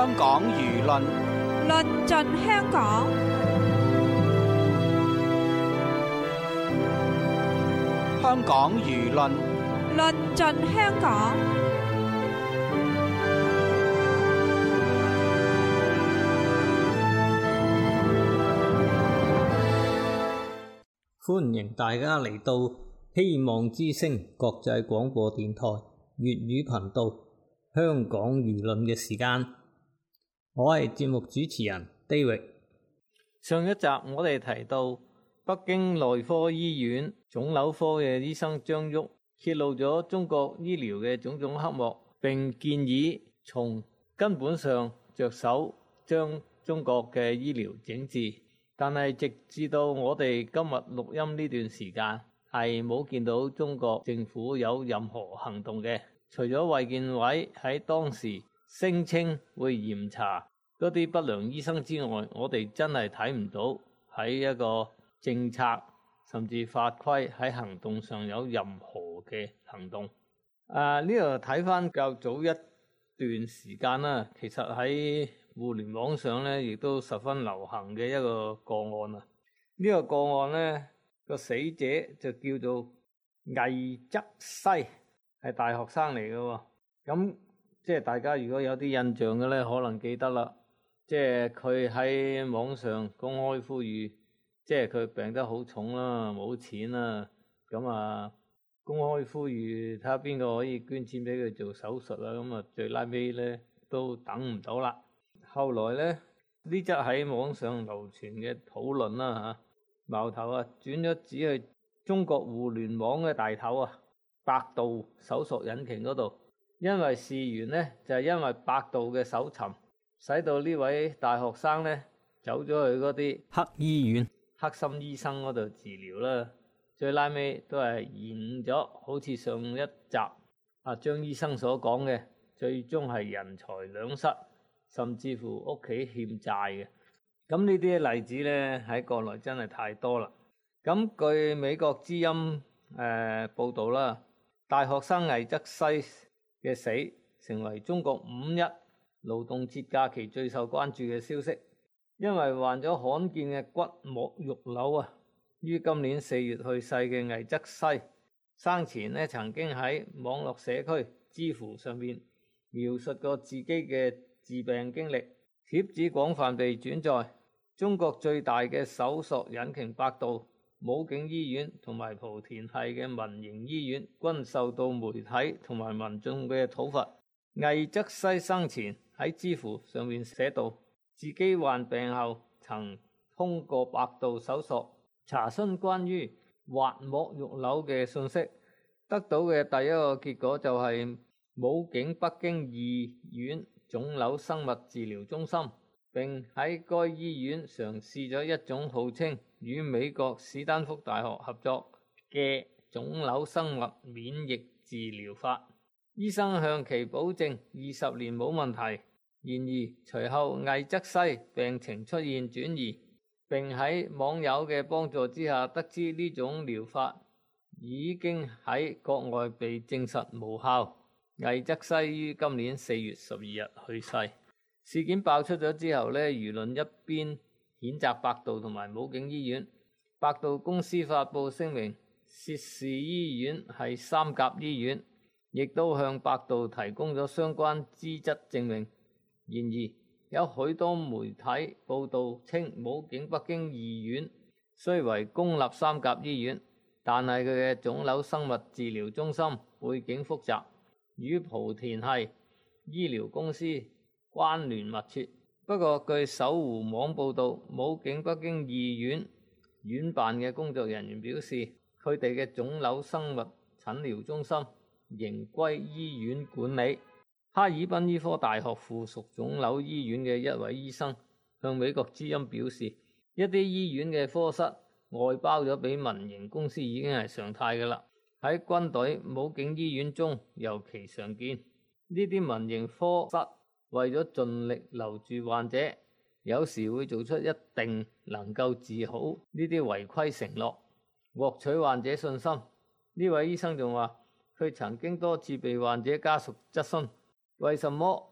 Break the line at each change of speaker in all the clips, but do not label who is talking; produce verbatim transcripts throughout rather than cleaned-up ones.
香港輿論
論盡香港。
香港輿論
論盡香港。
歡迎大家嚟到希望之聲國際廣播電台粵語頻道香港輿論嘅時間，我係節目主持人 David。
上一集我哋提到北京內科醫院腫瘤科嘅醫生張旭揭露咗中國醫療嘅種種黑幕，並建議從根本上着手將中國嘅醫療整治。但係直至到我哋今日錄音呢段時間，係冇見到中國政府有任何行動嘅。除咗衛健委喺當時聲稱會嚴查嗰啲不良醫生之外，我哋真係睇唔到喺一個政策甚至法規喺行動上有任何嘅行動。啊，呢度睇翻較早一段時間啦，其實喺互聯網上咧，亦都十分流行嘅一個個案啊！呢、這個個案咧，個死者就叫做魏則西，係大學生嚟嘅喎。咁即係大家如果有啲印象嘅咧，可能記得啦。即係佢喺網上公開呼籲，即係佢病得好重啦，冇錢啦，咁啊公開呼籲睇下邊個可以捐錢俾佢做手術啦。咁啊最拉尾咧都等唔到啦。後來咧，呢則喺網上流傳嘅討論啦嚇，矛頭啊轉咗指去中國互聯網嘅大頭啊，百度搜索引擎嗰度。因為事緣咧，就係、是、因為百度嘅搜尋，使到呢位大學生咧走咗去嗰啲黑醫院、黑心醫生嗰度治療啦。最拉尾都係延誤咗，好似上一集啊張醫生所講嘅，最終係人財兩失。甚至乎屋企欠債嘅，咁呢啲例子咧喺國內真係太多啦。咁據美國之音誒、呃、報道啦，大學生魏則西嘅死成為中國五一勞動節假期最受關注嘅消息。因為患咗罕見嘅骨膜肉瘤啊，於今年四月去世嘅魏則西，生前咧曾經喺網絡社區知乎上面描述過自己嘅治病經歷，帖子廣泛被轉載。中國最大嘅搜索引擎百度、武警醫院同埋莆田系嘅民營醫院均受到媒體同埋民眾嘅討伐。魏則西生前喺知乎上面寫道，自己患病後曾通過百度搜索查詢關於滑膜肉瘤嘅信息，得到嘅第一個結果就係武警北京二院腫瘤生物治療中心，並喺該醫院嘗試咗一種號稱與美國史丹福大學合作嘅腫瘤生物免疫治療法。醫生向其保證二十年冇問題。然而隨後魏則西病情出現轉移，並喺網友嘅幫助之下得知呢種療法已經喺國外被證實無效。魏則西於今年四月十二日去世。事件爆出咗之後呢，輿論一邊譴責百度同埋武警醫院，百度公司發布聲明，涉事醫院係三甲醫院，亦都向百度提供咗相關資質證明。然而有許多媒體報道稱，武警北京二院雖為公立三甲醫院，但係佢嘅腫瘤生物治療中心背景複雜，與莆田系醫療公司關聯密切。不過據搜狐網報道，武警北京二院院辦嘅工作人員表示，佢哋嘅腫瘤生物診療中心仍歸醫院管理。哈爾濱醫科大學附屬腫瘤醫院嘅一位醫生向美國之音表示，一啲醫院嘅科室外包咗俾民營公司已經係常態㗎啦。喺軍隊、武警醫院中尤其常見。呢啲民營科室為咗盡力留住患者，有時會做出一定能夠治好呢啲違規承諾，獲取患者信心。呢位醫生仲話，佢曾經多次被患者家屬質詢，為什麼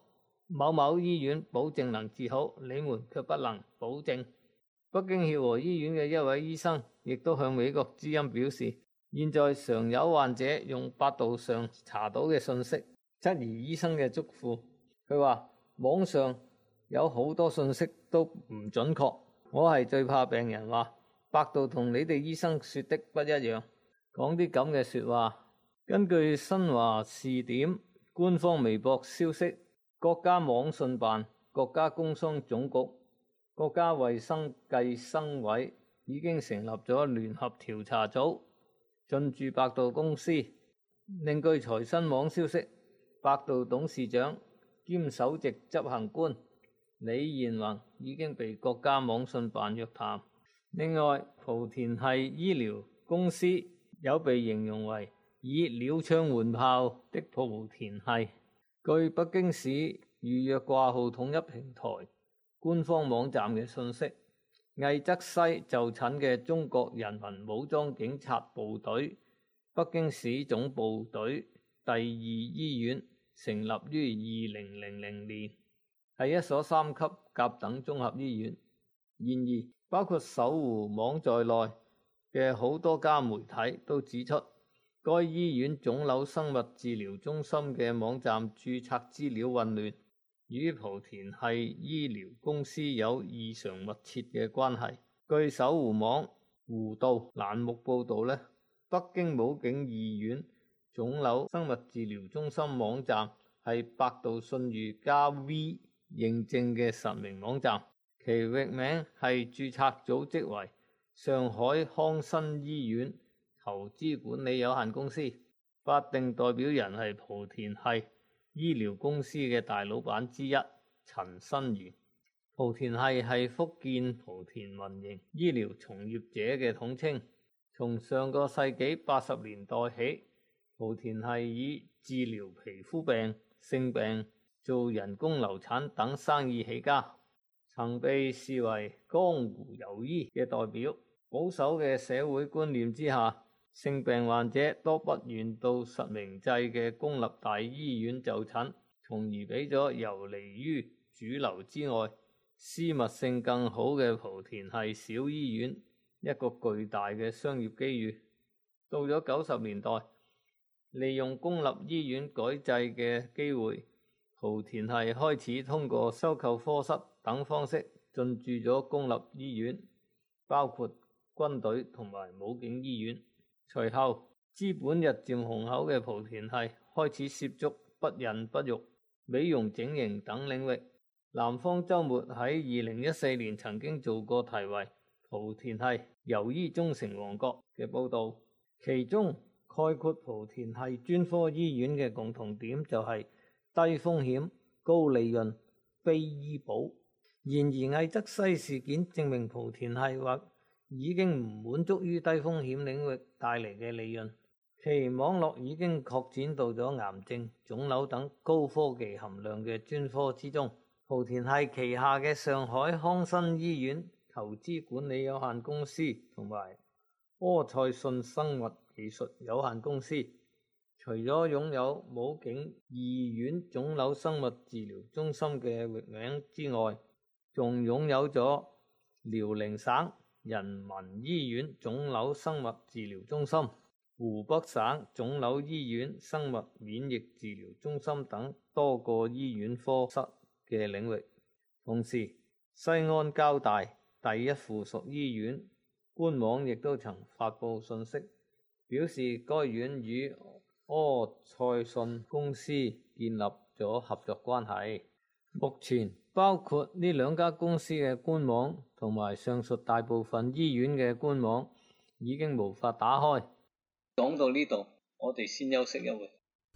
某某醫院保證能治好，你們卻不能保證。北京協和醫院嘅一位醫生亦都向美國之音表示，現在常有患者用百度上查到嘅信息質疑醫生嘅囑咐。佢話網上有好多信息都唔準確，我係最怕病人話百度同你哋醫生說的不一樣，講啲咁嘅說話。根據新華視點官方微博消息，國家網信辦、國家工商總局、國家衛生計生委已經成立咗聯合調查組，進駐百度公司。另據財新網消息，百度董事長兼首席執行官李彥宏已經被國家網信辦約談。另外，莆田系醫療公司有被形容為以鳥槍換炮的莆田系。據北京市預約掛號統一平台官方網站嘅信息，魏則西就診嘅中國人民武裝警察部隊北京市總部隊第二醫院成立於二零零零年，係一所三級甲等綜合醫院。然而，包括搜狐網在內嘅好多家媒體都指出，該醫院腫瘤生物治療中心嘅網站註冊資料混亂，與莆田系醫療公司有異常密切嘅關係。據搜狐網湖道欄目報導呢，北京武警二院腫瘤生物治療中心網站係百度信譽加 V 認證嘅實名網站，其域名係註冊組織為上海康新醫院投資管理有限公司，法定代表人係莆田系醫療公司嘅大老闆之一陳新元。莆田系係福建莆田民營醫療從業者嘅統稱。從上個世紀八十年代起，莆田系以治療皮膚病、性病、做人工流產等生意起家，曾被視為江湖游醫嘅代表。保守嘅社會觀念之下，性病患者多不願到實名制嘅公立大醫院就診，從而俾咗游離於主流之外、私密性更好嘅莆田系小醫院一個巨大嘅商業機遇。到咗九十年代，利用公立醫院改制嘅機會，莆田系開始通過收購科室等方式進駐咗公立醫院，包括軍隊同埋武警醫院。隨後，資本日漸雄厚嘅莆田系開始涉足不孕不育、美容整形等領域。南方周末喺二零一四年曾經做過題為莆田系游醫中成王國嘅報導，其中概括莆田系專科醫院嘅共同點就係低風險、高利潤、非醫保。然而，魏則西事件證明莆田系或已經唔滿足於低風險領域帶嚟嘅利潤，其網絡已經擴展到咗癌症、腫瘤等高科技含量嘅專科之中。莆田系旗下嘅上海康新醫院投資管理有限公司同埋柯塞信生物技術有限公司，除咗擁有武警二院腫瘤生物治療中心嘅域名之外，仲擁有咗遼寧省人民醫院腫瘤生物治療中心、湖北省腫瘤醫院生物免疫治療中心等多個醫院科室嘅領域。同時，西安交大第一附屬醫院官網亦都曾發布信息，表示該院與柯塞信公司建立咗合作關係。目前包括呢兩家公司嘅官網同埋上述大部分醫院嘅官網已經無法打開。講到呢度，我哋先休息一會。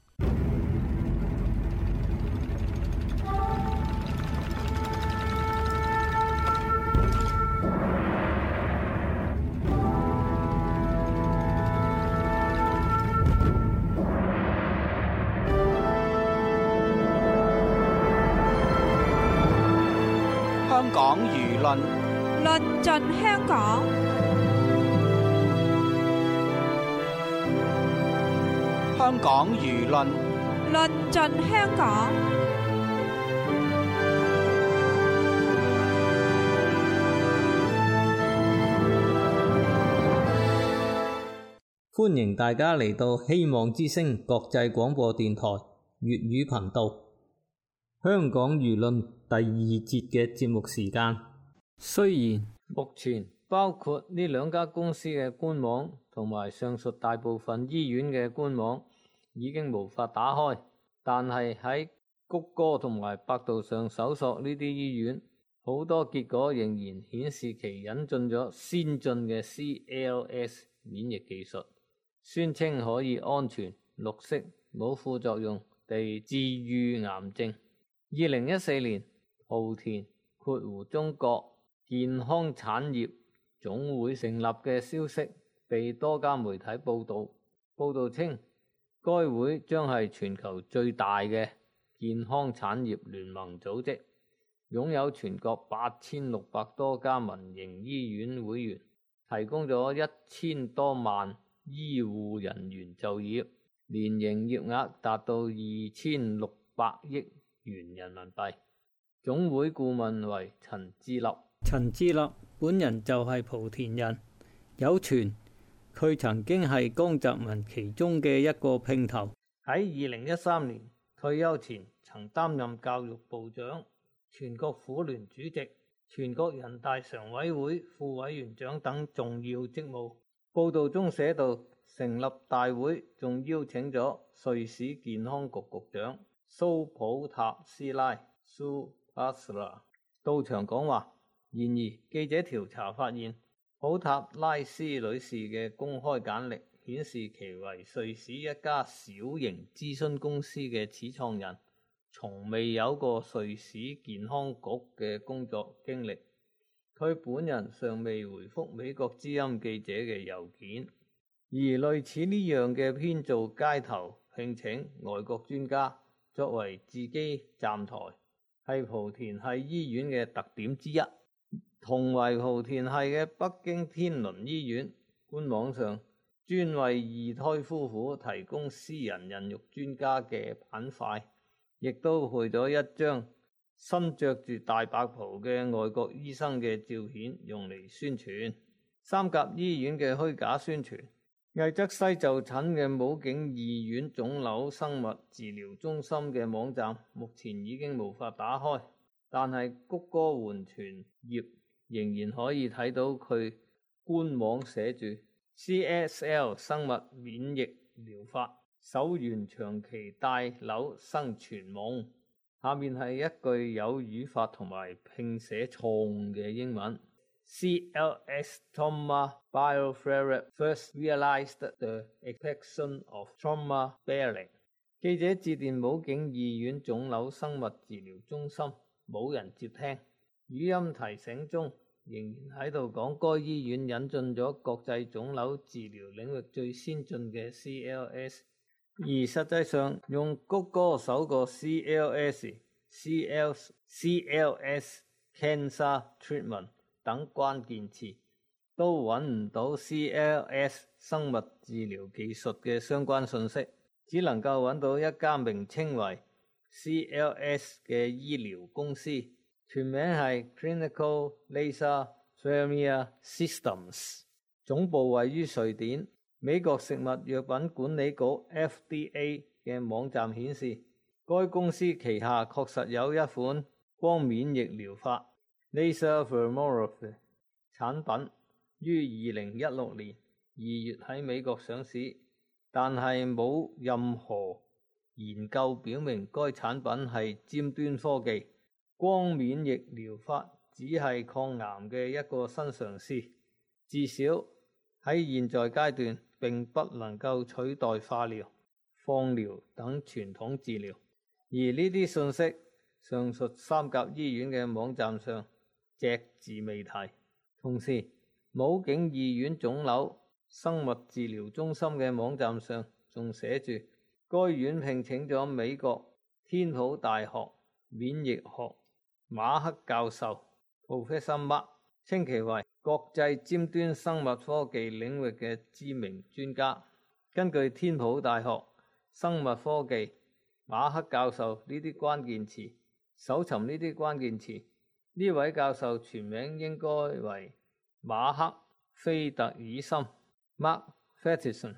香港輿論
論盡香港。
香港輿論
論盡香港。
歡迎大家嚟到希望之聲國際廣播電台粵語頻道香港輿論第二節嘅節目時間。
雖然目前包括呢兩家公司嘅官網同埋上述大部分醫院嘅官網已經無法打開，但係喺谷歌同埋百度上搜索呢啲醫院，好多結果仍然顯示其引進咗先進嘅 C L S 免疫技術，宣稱可以安全、綠色、冇副作用地治癒癌症。二零一四年，莆田括弧中國健康產業總會成立嘅消息被多家媒體報道，報道稱該會將係全球最大嘅健康產業聯盟組織，擁有全國八千六百多家民營醫院會員，提供咗一千多萬醫護人員就業，年營業額達到二千六百億元人民幣。總會顧問為陳志立，陳志立本人就係莆田人，有傳佢曾經係江澤民其中嘅一個姘頭。喺二零一三年退休前，曾擔任教育部長、全國婦聯主席、全國人大常委會副委員長等重要職務。報道中寫到，成立大會仲邀請咗瑞士健康局局長蘇普塔斯拉蘇巴斯拉到場講話。然而記者調查發現，普塔拉斯女士嘅公開簡歷顯示其為瑞士一家小型諮詢公司嘅始創人，從未有過瑞士健康局嘅工作經歷。佢本人尚未回覆美國之音記者嘅郵件。而類似呢樣嘅編造街頭聘請外國專家作為自己站台，係莆田系醫院嘅特點之一。同為莆田系嘅北京天倫醫院官網上專為二胎夫婦提供私人孕育專家嘅板塊，亦都配咗一張身着住大白袍嘅外國醫生嘅照片用嚟宣傳。三甲醫院嘅虛假宣傳，魏則西就診嘅武警二院腫瘤生物治療中心嘅網站目前已經無法打開，但係谷歌緩存頁仍然可以睇到佢官網寫住 C S L 生物免疫療法首源長期帶瘤生存夢，下面係一句有語法同埋拼寫錯誤嘅英文。C L S trauma biotherapy first realized the expression of trauma bearing。 記者致電武警二院腫瘤生物治療中心，冇人接聽。語音提醒中仍然喺度講該醫院引進咗國際腫瘤治療領域最先進嘅 C L S， 而實際上用谷歌搜個 C L S、C L S、C L S cancer treatment 等關鍵詞都揾唔到 C L S 生物治療技術嘅相關信息，只能夠揾到一家名稱為 C L S 嘅醫療公司，全名係 Clinical Laser Therapy Systems， 總部位於瑞典。美國食物藥品管理局 F D A 嘅網站顯示，該公司旗下確實有一款光免疫療法 Laser Therapy 產品，於二零一六年二月喺美國上市，但係冇任何研究表明該產品係尖端科技。光免疫療法只係抗癌嘅一個新嘗試，至少喺現在階段並不能夠取代化療、放療等傳統治療。而呢啲信息，上述三甲醫院嘅網站上隻字未提。同時，武警二院腫瘤生物治療中心嘅網站上仲寫住，該院聘請咗美國天普大學免疫學馬克教授 Professor Mark， 稱其為國際尖端生物科技領域嘅知名專家。根據天普大學生物科技馬克教授呢啲關鍵詞，搜尋呢啲關鍵詞，呢位教授全名應該為馬克菲特爾森 Mark Fettison。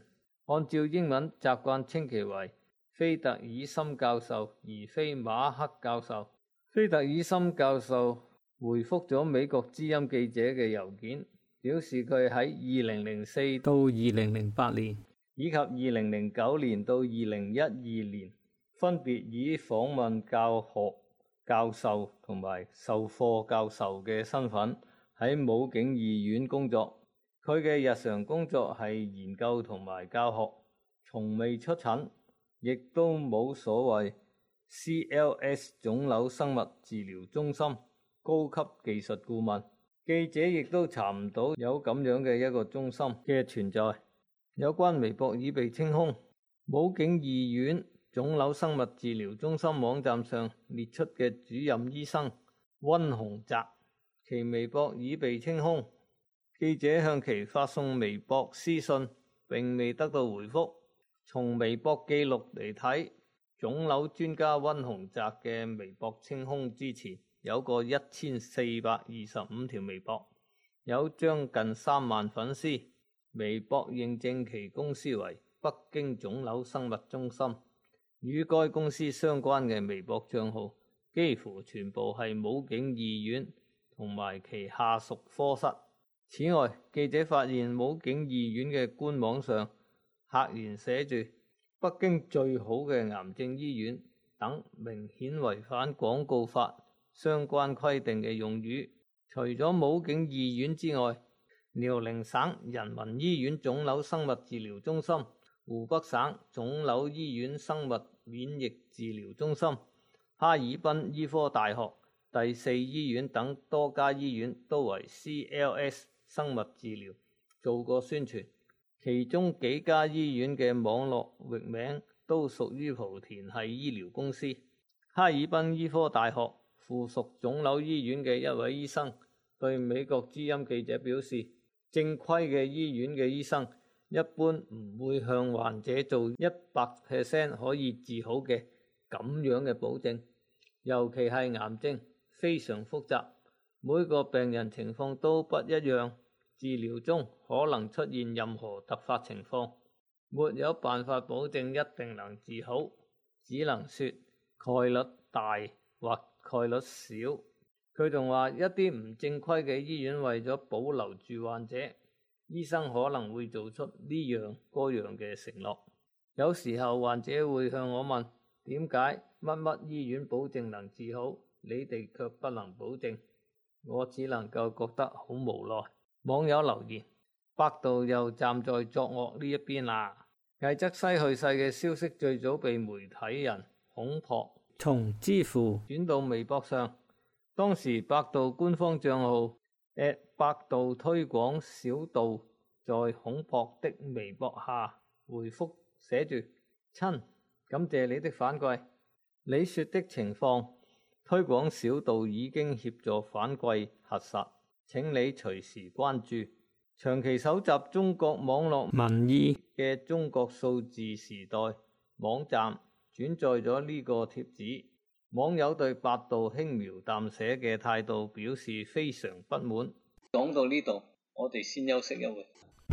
按照英文習慣稱其為菲特爾森教授，而非馬克教授。菲特爾森教授回覆咗美國之音記者嘅郵件，表示佢喺二零零四到二零零八年以及二零零九年到二零一二年，分別以訪問教學教授同埋授課教授嘅身份喺武警二院工作。佢嘅日常工作係研究同埋教學，從未出診，亦都冇所謂 C L S 腫瘤生物治療中心高級技術顧問。記者亦都查唔到有咁樣嘅一個中心嘅存在。有關微博已被清空。武警二院腫瘤生物治療中心網站上列出嘅主任醫生溫洪澤，其微博已被清空。記者向其發送微博私信，並未得到回覆。從微博記錄嚟睇，腫瘤專家溫洪澤嘅微博清空之前，有個一千四百二十五條微博，有將近三萬粉絲。微博認證其公司為北京腫瘤生物中心，與該公司相關嘅微博賬號幾乎全部係武警二院同埋其下屬科室。此外，記者發現武警二院嘅官網上赫然寫住北京最好嘅癌症醫院等明顯違反廣告法相關規定嘅用語。除咗武警二院之外，遼寧省人民醫院腫瘤生物治療中心、湖北省腫瘤醫院生物免疫治療中心、哈爾濱醫科大學第四醫院等多家醫院都為 C L S 生物治療做過宣傳，其中幾家醫院嘅網絡域名都屬於莆田系醫療公司。哈爾濱醫科大學附屬腫瘤醫院嘅一位醫生對美國之音記者表示，正規嘅醫院嘅醫生一般唔會向患者做一百 percent 可以治好嘅咁樣嘅保證，尤其係癌症非常複雜，每個病人情況都不一樣，治療中可能出現任何突發情況，沒有辦法保證一定能治好，只能說概率大或概率小。佢仲話一啲唔正規嘅醫院為咗保留住患者，醫生可能會做出呢樣嗰樣嘅承諾。有時候患者會向我問，點解乜乜醫院保證能治好，你哋卻不能保證？我只能夠覺得好無奈。網友留言，百度又站在作惡呢一邊啦。魏則西去世嘅消息最早被媒體人孔樸從知乎轉到微博上，當時百度官方賬號 at 百度推廣小道在孔樸的微博下回覆寫住，親，感謝你的反饋，你說的情況推廣小道已經協助反饋核實，請你隨時關注。長期搜集中國網絡民意嘅中國數字時代網站轉載咗呢個貼子，網友對百度輕描淡寫嘅態度表示非常不滿。講到呢度，我哋先休息一會。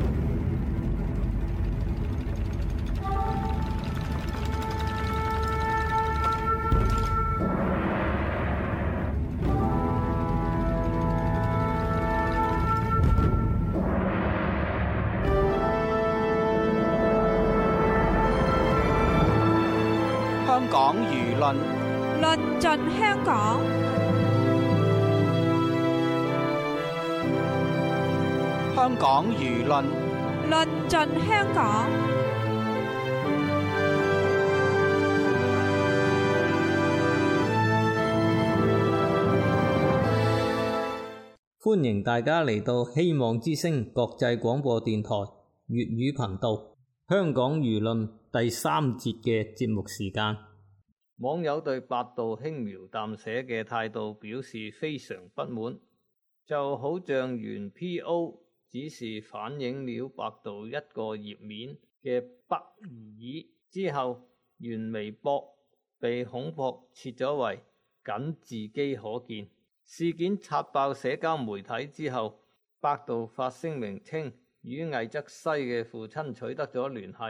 香港輿論
論盡香港，
香港輿論
論盡香港。
歡迎大家嚟到希望之聲國際廣播電台粵語頻道，香港輿論第三節嘅節目時間。網友對百度輕描淡寫嘅態度表示非常不滿，就好像原 P O 只是反映了百度一個頁面嘅 bug 而已，之後原微博被孔樸切咗為僅自己可見。事件刷爆社交媒體之後，百度發聲明稱與魏則西嘅父親取得咗聯繫，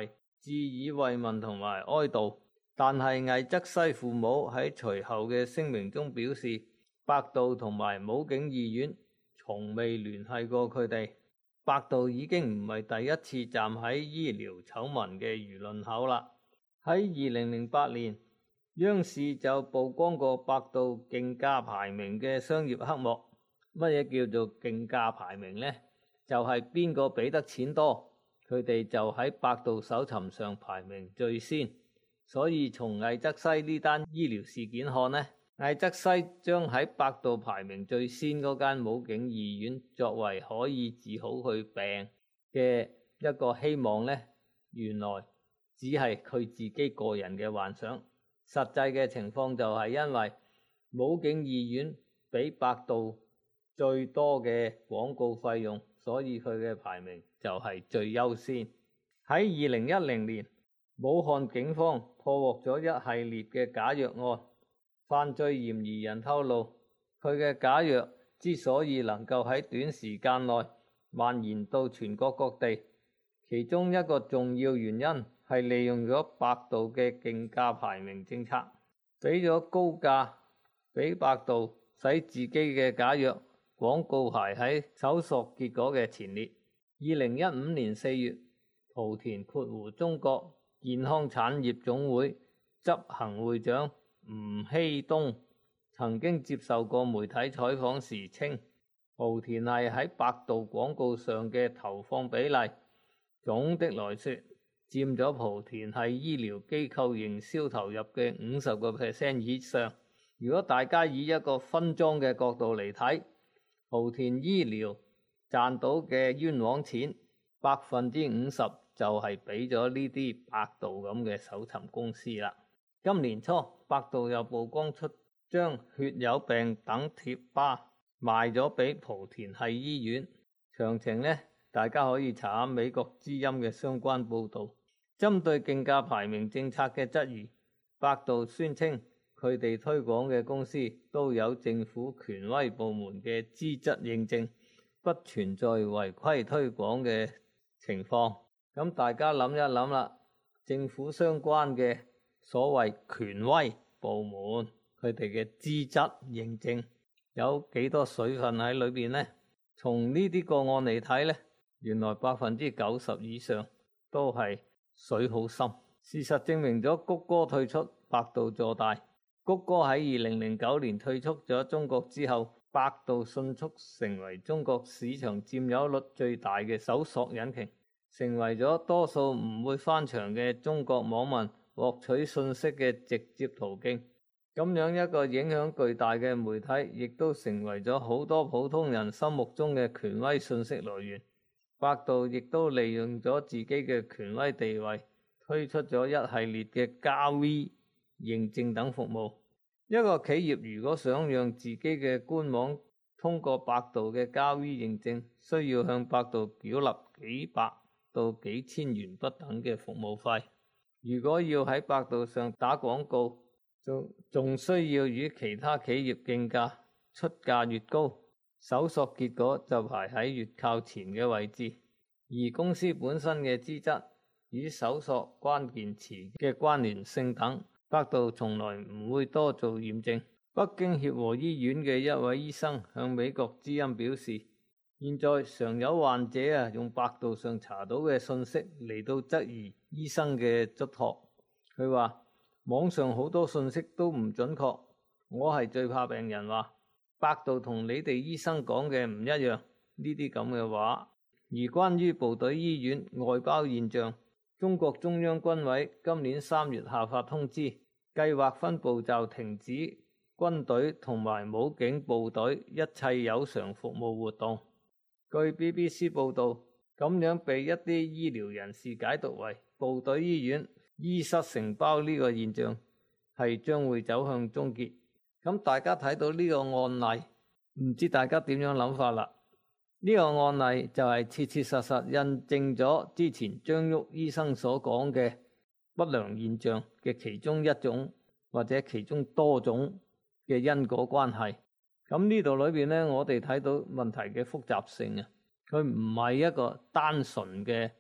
致以慰問同埋哀悼。但係魏則西父母喺隨後嘅聲明中表示，百度同埋武警義院從未聯繫過佢哋。百度已經唔係第一次站喺醫療醜聞嘅輿論口啦。喺二零零八年，央視就曝光過百度競價排名嘅商業黑幕。乜嘢叫做競價排名呢？就係邊個俾得錢多，佢哋就喺百度搜尋上排名最先。所以從魏則西呢單醫療事件看呢，魏則西將喺百度排名最先嗰間武警義院作為可以治好佢病嘅一個希望呢，原來只係佢自己個人嘅幻想。實際嘅情況就係因為武警義院俾百度最多嘅廣告費用，所以佢嘅排名就係最優先。喺二零一零年，武漢警方破獲咗一系列嘅假藥案，犯罪嫌疑人透露，佢嘅假藥之所以能夠喺短時間內蔓延到全國各地，其中一個重要原因係利用咗百度嘅競價排名政策，俾咗高價俾百度，使自己嘅假藥廣告排喺搜索結果嘅前列。二零一五年四月，莆田括弧中國健康產業總會執行會長吳希東曾經接受過媒體採訪時稱，莆田係喺百度廣告上嘅投放比例，總的來說佔咗莆田係醫療機構營銷投入嘅五十個 percent 以上。如果大家以一個分贓嘅角度嚟睇，莆田醫療賺到嘅冤枉錢百分之五十就係俾咗呢啲百度咁嘅搜尋公司啦。今年初，百度又曝光出將血友病等貼吧賣咗俾莆田系醫院，詳情呢，大家可以查下美國之音嘅相關報導。針對競價排名政策嘅質疑，百度宣稱佢哋推廣嘅公司都有政府權威部門嘅資質認證，不存在違規推廣嘅情況。咁大家諗一諗啦，政府相關嘅所謂權威部門，佢哋嘅資質認證有幾多水分喺裏邊呢？從呢啲個案嚟睇呢，原來百分之九十以上都係水好深。事實證明咗谷歌退出，百度坐大。谷歌喺二零零九年退出咗中國之後，百度迅速成為中國市場佔有率最大嘅搜索引擎，成為咗多數唔會翻牆嘅中國網民獲取信息嘅直接途徑。咁樣一個影響巨大嘅媒體，亦都成為咗好多普通人心目中嘅權威信息來源。百度亦都利用咗自己嘅權威地位，推出咗一系列嘅加 V 認證等服務。一個企業如果想讓自己嘅官網通過百度嘅加 V 認證，需要向百度繳納幾百到幾千元不等嘅服務費。如果要喺百度上打廣告，仲仲需要與其他企業競價，出價越高，搜索結果就排喺越靠前嘅位置。而公司本身嘅資質與搜索關鍵詞嘅關聯性等，百度從來唔會多做驗證。北京協和醫院嘅一位醫生向美國之音表示，現在常有患者啊用百度上查到嘅信息嚟到質疑醫生嘅準確。佢話網上好多信息都唔準確，我係最怕病人話百度同你哋醫生講嘅唔一樣呢啲咁嘅話。而關於部隊醫院外包現象，中國中央軍委今年三月下發通知，計劃分步驟停止軍隊同埋武警部隊一切有償服務活動。據 B B C 報道，咁樣被一啲醫療人士解讀為部隊醫院醫室承包呢個現象係將會走向終結。咁大家睇到呢個案例，唔知大家點樣諗法啦？呢個案例就係切切實實印證咗之前張旭醫生所講嘅不良現象嘅其中一種或者其中多種嘅因果關係。咁呢度裏邊呢，我哋睇到問題嘅複雜性啊，佢唔係一個單純嘅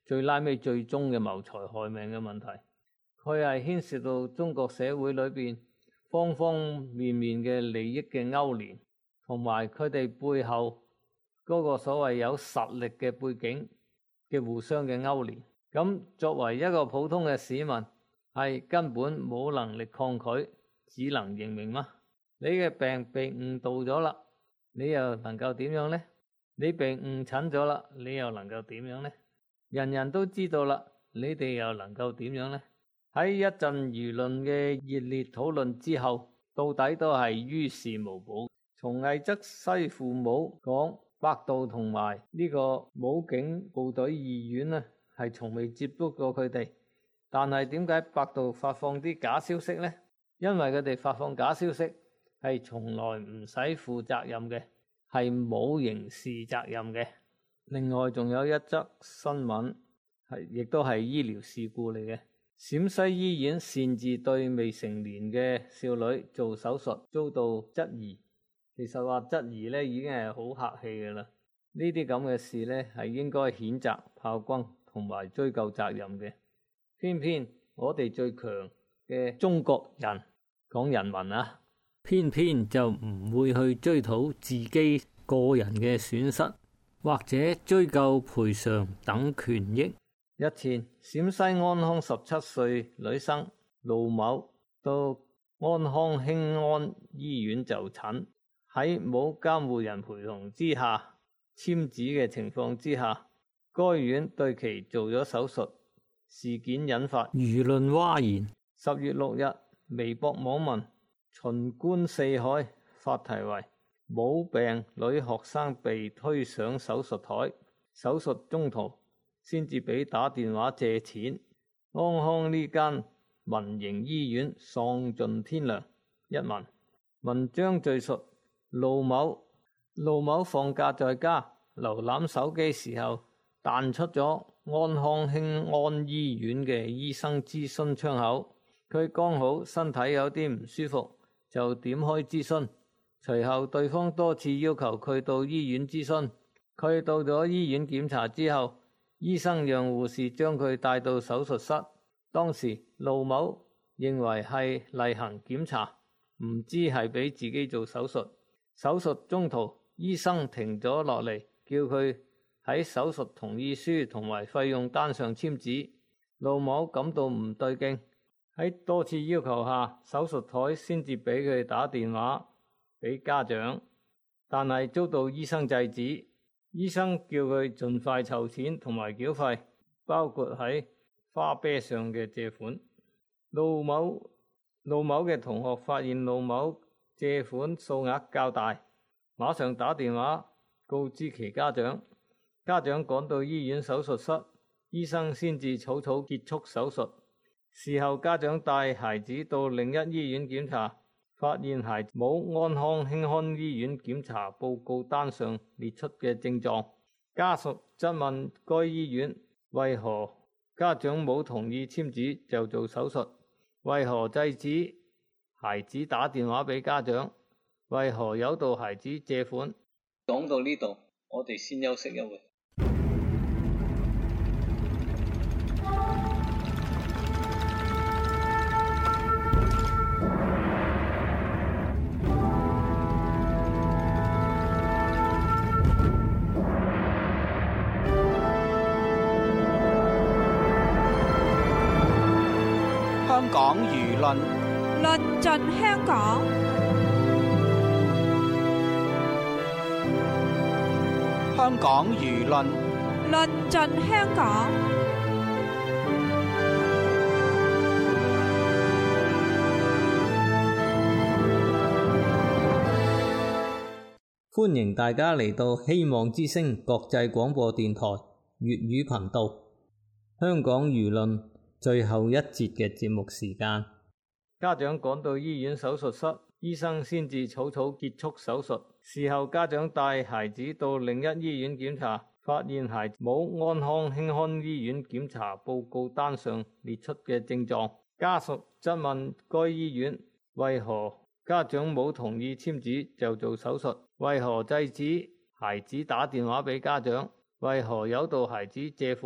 最拉尾最終嘅謀財害命嘅問題。佢係牽涉到中國社會裏邊方方面面嘅利益嘅勾連，同埋佢哋背後嗰個所謂有實力嘅背景嘅互相嘅勾連。咁作為一個普通嘅市民，係根本冇能力抗拒，只能認命嗎？你嘅病被誤導咗啦，你又能夠點樣呢？你被誤診咗啦，你又能夠點樣呢？人人都知道啦，你哋又能夠點樣呢？喺一陣輿論嘅熱烈討論之後，到底都係於事無補。從魏則西父母講，百度同埋呢個武警部隊醫院呢，係從未接觸過佢哋。但係點解百度發放啲假消息呢？因為佢哋發放假消息係從來唔使負責任嘅，係冇刑事責任嘅。另外仲有一則新聞，係亦都係醫療事故嚟嘅。陝西醫院擅自對未成年嘅少女做手術，遭到質疑。其實話質疑咧已經係好客氣嘅啦。呢啲咁嘅事咧係應該譴責炮轟同埋追究責任嘅。偏偏我哋最強嘅中國人講人民啊，偏偏就唔會去追討自己個人嘅損失，或者追究賠償等權益。日前，陝西安康十七歲女生盧某到安康興安醫院就診，喺冇監護人陪同之下，簽紙嘅情況之下，該院對其做咗手術。事件引發輿論譁然。十月六日，微博網民秦觀四海發題為冇病女學生被推上手術台，手術中途先至俾打電話借錢，安康呢間民營醫院喪盡天良。一文文章敘述盧某盧某放假在家瀏覽手機時候，彈出咗安康興安醫院嘅醫生諮詢窗口，佢剛好身體有啲唔舒服，就點開諮詢。隨後對方多次要求佢到醫院諮詢，佢到咗醫院檢查之後，醫生讓護士將佢帶到手術室。當時盧某認為係例行檢查，唔知係俾自己做手術。手術中途，醫生停咗落嚟，叫佢喺手術同意書同埋費用單上簽字。盧某感到唔對勁，喺多次要求下，手術台先至俾佢打電話俾家長，但係遭到醫生制止。醫生叫佢盡快籌錢同埋繳費，包括喺花唄上嘅借款。盧某盧某嘅同學發現盧某借款數額較大，馬上打電話告知其家長。家長趕到醫院手術室，醫生先至草草結束手術。事後家長帶孩子到另一醫院檢查，發現孩子冇安康興安醫院檢查報告單上列出嘅症狀。家屬質問該醫院為何家長冇同意簽紙就做手術，為何制止孩子打電話俾家長，為何誘導孩子借款。講到呢度，我哋先休息一會。
香港輿論
論盡香港。
香港輿論
論盡香港。
歡迎大家嚟到希望之聲國際廣播電台粵語頻道。香港輿論最後一節嘅節目時間，家長趕到醫院手術室，醫生先至草草結束手術。事後家長帶孩子到另一醫院檢查，發現孩子冇安康興安醫院檢查報告單上列出嘅症狀。家屬質問該醫院為何家長冇同意簽紙就做手術，為何制止孩子打電話俾家長，為何誘導孩子借款。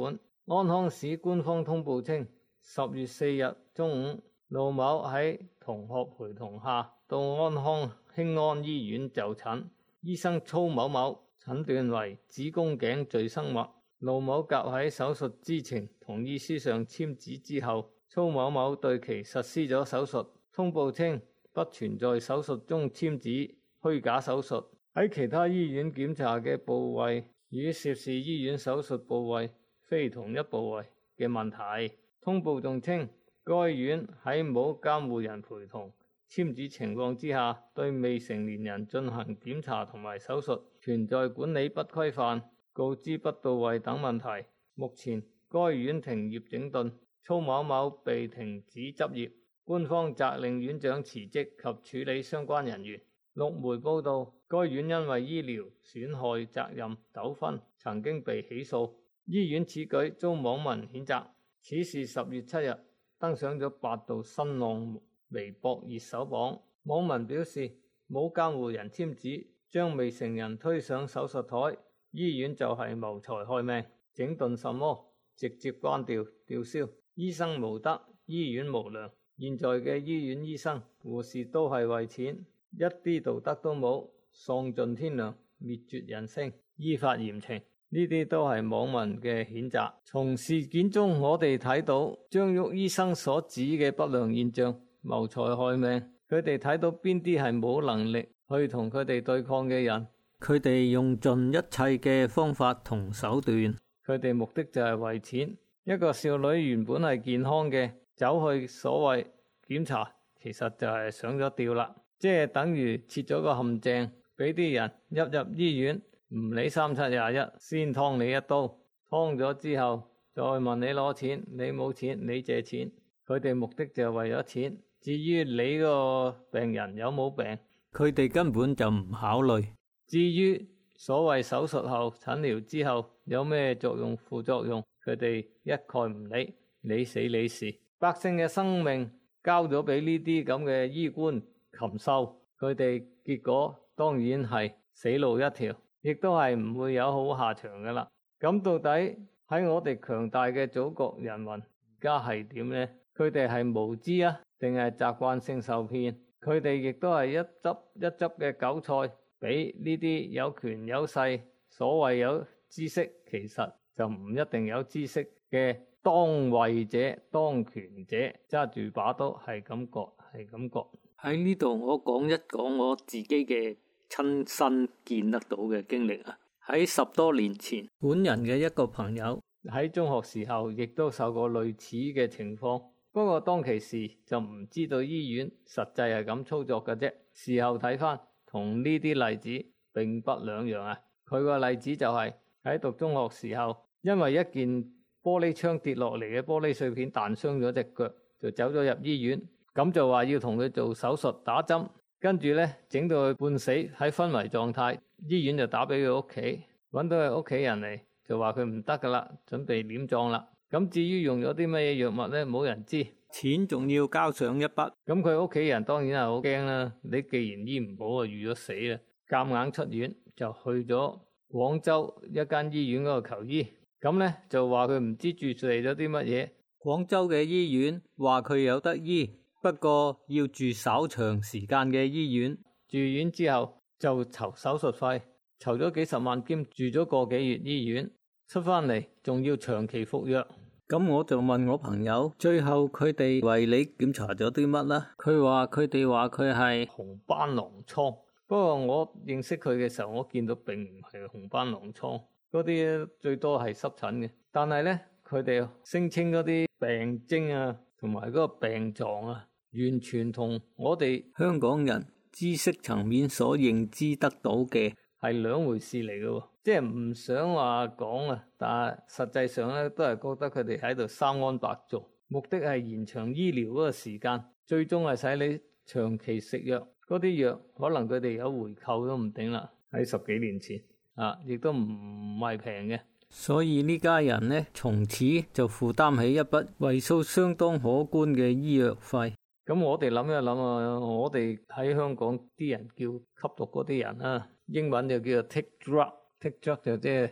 安康市官方通報稱，十月四日中午，盧某喺同學陪同下到安康興安醫院就診，醫生操某某診斷為子宮頸贅生物。盧某甲喺手術知情同意書上簽字之後，操某某對其實施咗手術。通報稱不存在手術中簽字虛假手術。喺其他醫院檢查嘅部位與涉事醫院手術部位非同一部位嘅問題。通報仲稱，該院喺冇監護人陪同簽字情況之下，對未成年人進行檢查同埋手術存在管理不規範、告知不到位等問題。目前該院停業整頓，操某某被停止執業，官方責令院長辭職及處理相關人員。陸媒報道，該院因為醫療損害責任糾紛曾經被起訴，醫院此舉遭網民譴責。此事十月七日登上咗百度新浪微博熱搜榜，網民表示冇監護人簽字，將未成人推上手術台，醫院就係謀財害命，整頓什麼？直接關掉吊銷。醫生無德，醫院無良。現在嘅醫院醫生護士都係為錢，一啲道德都冇，喪盡天良，滅絕人性，依法嚴懲。呢啲都係網民嘅譴責。從事件中我哋睇到張旭醫生所指嘅不良現象，謀財害命，佢哋睇到邊啲係冇能力去同佢哋對抗嘅人，
佢哋用盡一切嘅方法同手段，
佢哋目的就係為錢。一個少女原本係健康嘅，走去所謂檢查，其實就係上咗吊啦，即係等於設咗個陷阱，俾啲人入入醫院，唔理三七廿一，先劏你一刀，劏咗之後再問你攞錢，你冇錢，你借錢，佢哋目的就係為咗錢。至於你個病人有冇病，
佢哋根本就唔考慮。
至於所謂手術後診療之後有咩作用副作用，佢哋一概唔理，你死你事。百姓嘅生命交咗俾呢啲咁嘅醫官禽獸，佢哋結果當然係死路一條，亦都係唔會有好下場噶啦。咁到底喺我哋強大嘅祖國人民而家係點呢？佢哋係無知啊，定係習慣性受騙？佢哋亦都係一執一執嘅韭菜，俾呢啲有權有勢、所謂有知識，其實就唔一定有知識嘅當位者、當權者揸住把刀，係咁割，係咁割。
喺呢度我講一講我自己嘅親身見得到嘅經歷啊！喺十多年前，本人嘅一個朋友
喺中學時候亦都受過類似嘅情況，不過當其時就唔知道醫院實際係咁操作嘅啫。事後睇翻，同呢啲例子並不兩樣啊！佢個例子就係喺讀中學時候，因為一件玻璃窗跌落嚟嘅玻璃碎片彈傷咗隻腳，就走咗入醫院，咁就話要同佢做手術打針，跟住呢，整到佢半死喺昏迷狀態，醫院就打俾佢屋企，揾到佢屋企人嚟，就話佢唔得噶啦，準備殮葬啦。咁至於用咗啲乜嘢藥物呢？冇人知，
錢仲要交上一筆。
咁佢屋企人當然係好驚啦。你既然醫唔好啊，預咗死啦，夾硬出院就去咗廣州一間醫院嗰度求醫。咁呢，就話佢唔知注射咗啲乜嘢。
廣州嘅醫院話佢有得醫，不過要住稍長時間嘅醫院。
住院之後就籌手術費，籌咗幾十萬兼住咗個幾月醫院，出翻嚟仲要長期服藥。
咁我就問我朋友，最後佢哋為你檢查咗啲乜啦？佢話佢哋話佢係
紅斑狼瘡，不過我認識佢嘅時候，我見到並唔係紅斑狼瘡，嗰啲最多係濕疹嘅。但係呢，佢哋聲稱嗰啲病徵啊，同埋嗰個病狀啊，完全同我哋
香港人知識層面所認知得到嘅
係兩回事嚟嘅。即係唔想話講啊，但係實際上咧都係覺得佢哋喺度生安白做，目的係延長醫療嗰個時間，最終係使你長期食藥。嗰啲藥可能佢哋有回扣都唔定啦。喺十幾年前啊，亦都唔係平嘅。
所以呢家人呢，從此就負擔起一筆為數相當可觀嘅醫藥費。
咁我哋諗一諗啊，我哋喺香港啲人叫吸毒嗰啲人啊，英文就叫做 take drug。take drug 就即係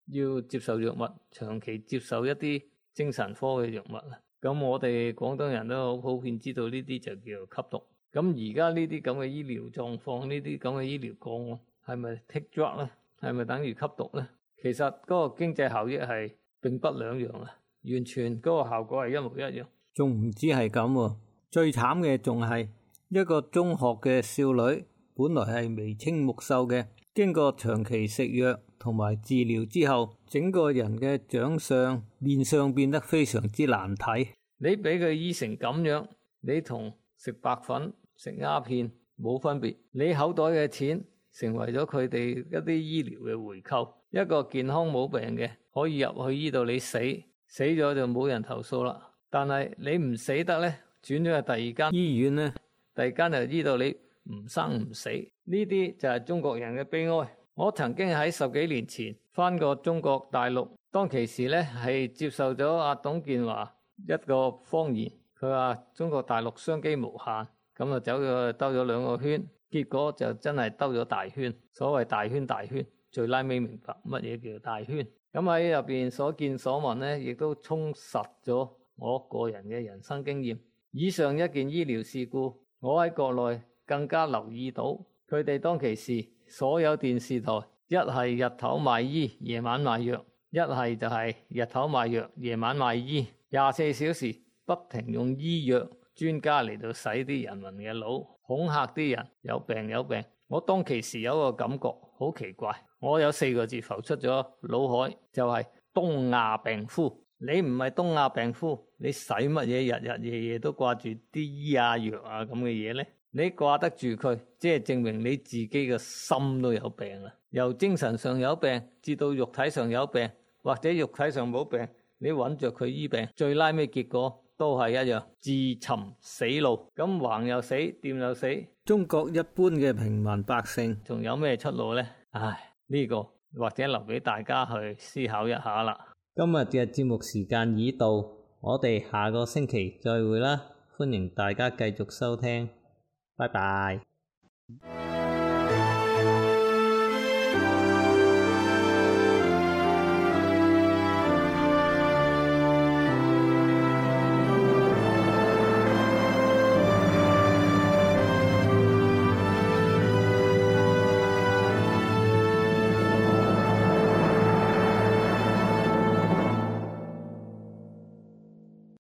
要接受藥物，長期接受一啲精神科嘅藥物啦。咁我哋廣東人都好普遍知道呢啲就叫做吸毒。咁而家呢啲咁嘅醫療狀況，呢啲咁嘅醫療個案，係咪 take drug 咧？係咪等於吸毒咧？其實嗰個經濟效益係並不兩樣啊，完全嗰個效果係一模一樣。
仲唔止係咁喎，最慘嘅仲係一個中學嘅少女，本來係眉清目秀嘅，經過長期食藥同埋治療之後，整個人嘅長相面相變得非常之難睇。
你俾佢醫成咁樣，你同食白粉、食鴉片冇分別。你口袋嘅錢成為咗佢哋一啲醫療嘅回扣。一個健康冇病嘅可以入去醫到你死，死咗就冇人投訴啦。但係你唔死得咧，轉咗去第二間醫院咧，第二間就醫到你唔生唔死。呢啲就係中國人嘅悲哀。我曾經喺十幾年前返過中國大陸，當其時咧係接受咗阿董建華一個謊言，佢話中國大陸商機無限，咁啊走咗兜咗兩個圈，結果就真係兜咗大圈。所謂大圈大圈，最拉尾明白乜嘢叫做大圈。咁喺入邊所見所聞咧，亦都充實咗我個人嘅人生經驗。以上一件醫療事故，我喺國內更加留意到，佢哋當其時所有電視台，一係日頭賣醫，夜晚賣藥；一係就係日頭賣藥，夜晚賣醫，廿四小時不停用醫藥專家嚟到洗啲人民嘅腦，恐嚇啲人有病有病。我當其時有個感覺好奇怪，我有四個字浮出咗腦海，就係東亞病夫。你唔係東亞病夫，你使乜嘢日日夜夜都掛住啲醫啊藥啊咁嘅嘢呢？你掛得住佢，即係證明你自己嘅心都有病啦。由精神上有病，至到肉體上有病，或者肉體上冇病，你揾着佢醫病，最拉尾結果都係一樣，自尋死路。咁橫又死，掂又死。
中國一般嘅平民百姓
仲有咩出路呢？唉，呢個或者留俾大家去思考一下啦。
今日嘅節目時間已到，我哋下個星期再會啦，歡迎大家繼續收聽，拜拜。